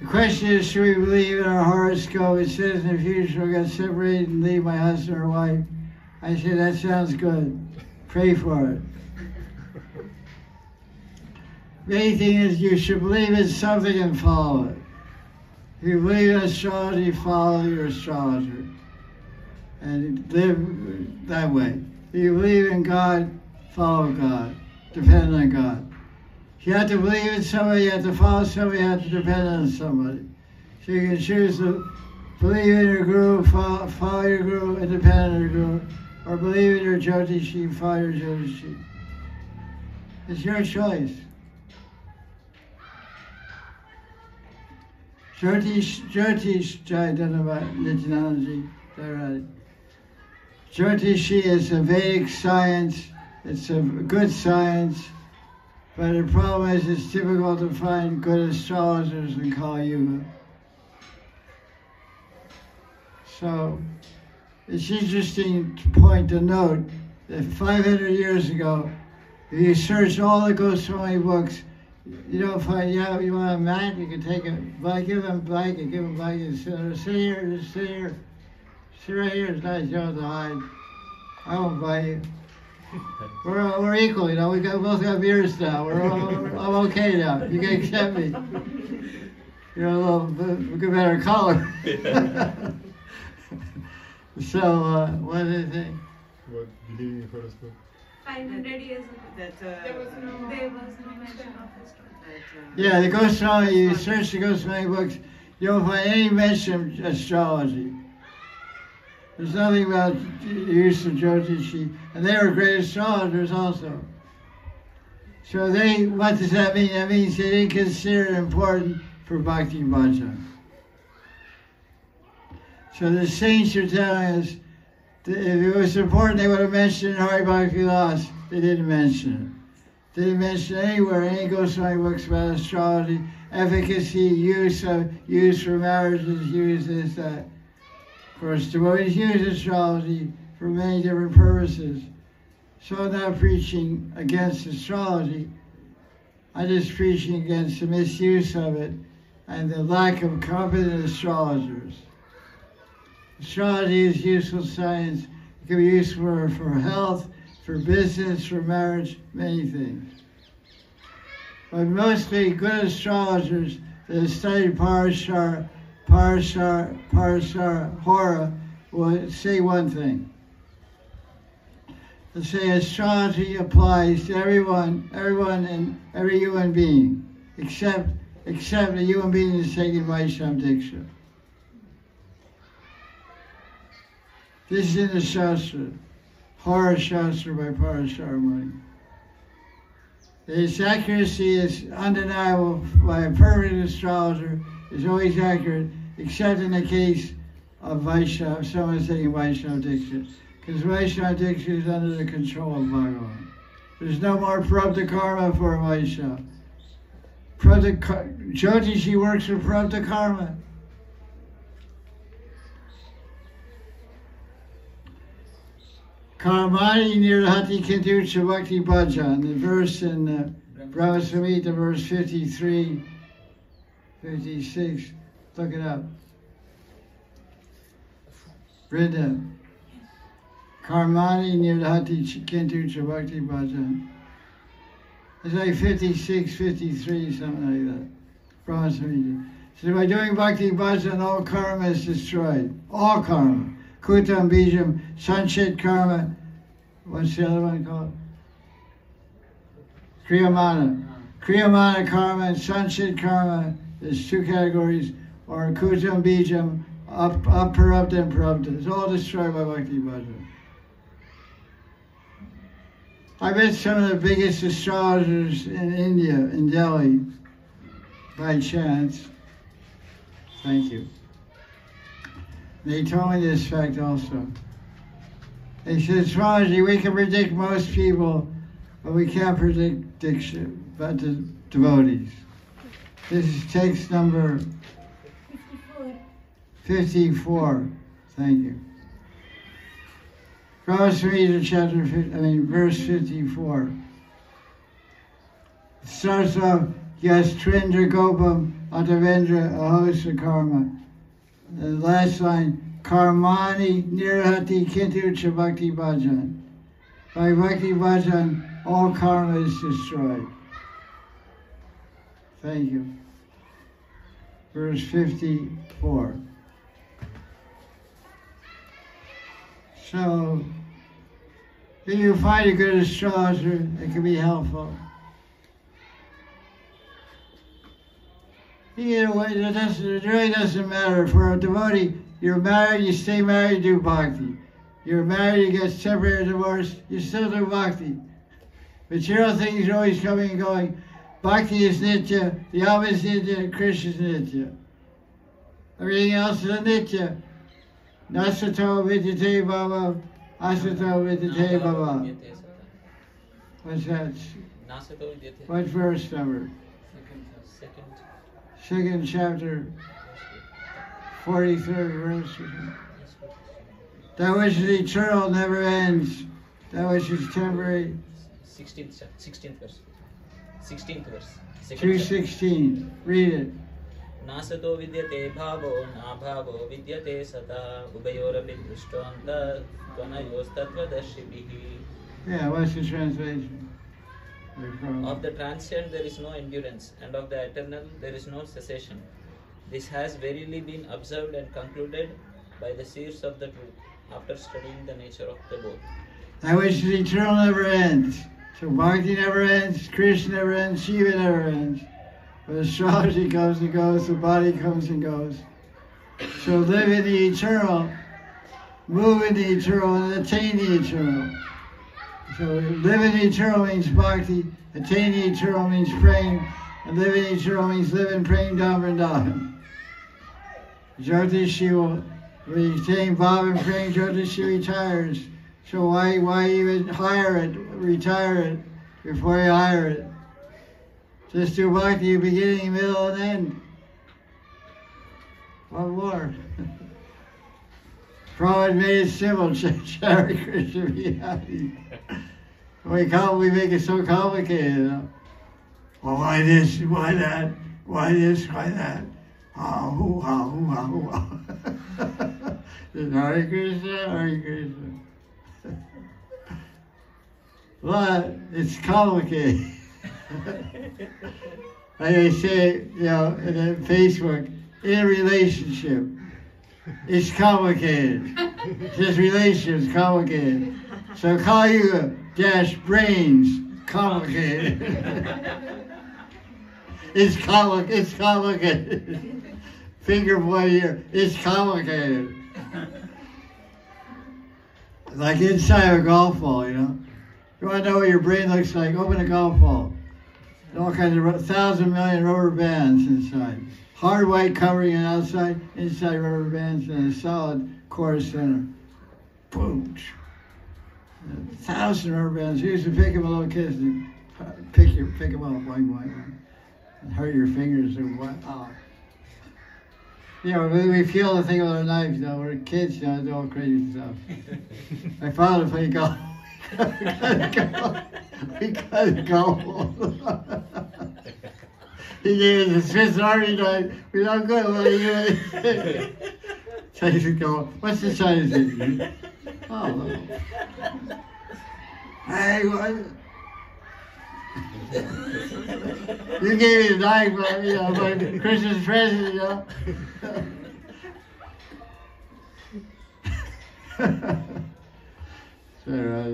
The question is, should we believe in our horoscope? It says in the future we'll get separated and leave my husband or wife. I said, that sounds good. Pray for it. The main thing is you should believe in something and follow it. If you believe in astrology, follow your astrologer. And live that way. If you believe in God, follow God. Depend on God. If you have to believe in somebody, you have to follow somebody, you have to depend on somebody. So you can choose to believe in your guru, follow your guru, and depend on your guru. Or believe in your Jyotishi, follow your Jyotishi. It's your choice. Jyotish, I don't know about Nityanandaji, right? Jyotishi is a Vedic science. It's a good science, but the problem is it's difficult to find good astrologers in Kali Yuga. So it's interesting point to note that 500 years ago, if you search all the Goswami books, you don't find, yeah, you want a mat, you can take a, give them a blanket, give them a blanket, sit here, just sit here. Sit right here, it's nice, you don't have to hide. I won't bite you. We're equal, you know, we both got beards now, I'm okay now, you can accept me. You're a little bit better color. So, what do you think? What, believing in horoscope? 500 years ago. There was no mention of astrology. Yeah, the Goswami, you search the Goswami books, you don't find any mention of astrology. There's nothing about the use of Jyotishi, and they were great astrologers also. So what does that mean? That means they didn't consider it important for Bhakti Bhajan. So the saints are telling us that if it was important, they would have mentioned Hari Bhakti Vilas. They didn't mention it. They didn't mention anywhere, any Goswami books about astrology, efficacy, use for marriages, use this, that. Of course, devotees use astrology for many different purposes. So I'm not preaching against astrology. I'm just preaching against the misuse of it and the lack of competent astrologers. Astrology is useful science. It can be useful for health, for business, for marriage, many things. But mostly good astrologers that have studied Parashara, Hora will say one thing. They'll say astrology applies to everyone and every human being, except a human being is taking Vaishnava Diksha. This is in the Shastra, Hora Shastra by Parashara Muni. Its accuracy is undeniable by a perfect astrologer, is always accurate, except in the case of Vaishnava, someone taking Vaishnava Diksha. Because Vaishnava Diksha is under the control of Bhagavan. There's no more Prabdha Karma for a Vaishnava. Jyotishi works for Prabdha Karma. Karmani nirhati kintu bhakti bhajan. The verse in Brahma Samhita, verse 53, 56. Look it up. Vrinda. Karmani nirhati kintu bhakti bhajan. It's like 56, 53, something like that. Brahma Samhita. So by doing bhakti bhajan, all karma is destroyed. All karma. Kutam Bijam, Sanchit Karma, what's the other one called? Kriyamana. Kriyamana Karma and Sanchit Karma, there's two categories, or Kutam Bijam, Aparabdha and Prabdha. It's all destroyed by Bhakti Bhajan. I met some of the biggest astrologers in India, in Delhi, by chance. Thank you. They told me this fact also. They said, astrology, we can predict most people, but we can't predict but the devotees. This is text number 54. Thank you. Verse 54. It starts off, Yastrindra Gopam Atavendra Ahosa Karma. The last line, Karmani Nirhati Kintu Cha Bhakti Bhajan. By Bhakti Bhajan, all karma is destroyed. Thank you. Verse 54. So, if you find a good astrologer, it can be helpful. Either way, it really doesn't matter. For a devotee, you're married, you stay married, do bhakti. You're married, you get separated, divorced, you still do bhakti. Material things are always coming and going. Bhakti is nitya, the Yama is nitya, Krishna is nitya. Everything else is a nitya. Nasato vidyate bhava, asato vidyate bhava. What's that? What verse number? Second chapter, 43rd verse. That which is eternal never ends. That which is temporary. 16th verse. 16th verse. 2:16. Read it. Nasato vidyate bhavo, na bhavo vidyate sata, ubayorapi drishtvanta, tvanayos tattvadarshibihi. Yeah, what's the translation? Of the transient there is no endurance, and of the eternal there is no cessation. This has verily been observed and concluded by the seers of the truth, after studying the nature of the both. That which is eternal never ends. So bhakti never ends, Krishna never ends, Shiva never ends. But astrology comes and goes, the body comes and goes. So live in the eternal, move in the eternal, and attain the eternal. So live in the eternal means bhakti, attain the eternal means praying, and live in the eternal means live in praying Dham Vrindavan. Jyotish Shiva, when you attain bhav and praying, Jyotish retires. So why even hire it, retire it, before you hire it? Just do bhakti, beginning, middle, and end. What more? Prabhupada made it simple, Hare Krishna, be happy. We make it so complicated, you know? Well, why this, why that, why this, why that? Hoo, ha, hoo, ha, hoo, ha. Hare Krishna, Hare Krishna. Well, it's complicated. Like I say, you know, in Facebook, in a relationship, it's complicated. This relationship is complicated. So call you dash brains complicated. It's complicated. Finger boy here, it's complicated. Like inside a golf ball, you know. You want to know what your brain looks like? Open a golf ball. All kinds of 1,000 million rubber bands inside. Hard white covering on outside, inside rubber bands, and a solid core center. Boom. 1,000 rubber bands. You used to pick them a little kids and pick them up, boing, and hurt your fingers or what? Oh. You know, we feel the thing with our knives, you know, we're kids, you know, do all crazy stuff. My father played golf. We got golf. He gave us a Swiss Army knife. We're not good. What are you doing? Chinese golf. What's the Chinese thing? Oh, hey, what? You gave me the knife, but, you know, my Christmas present, you know. So,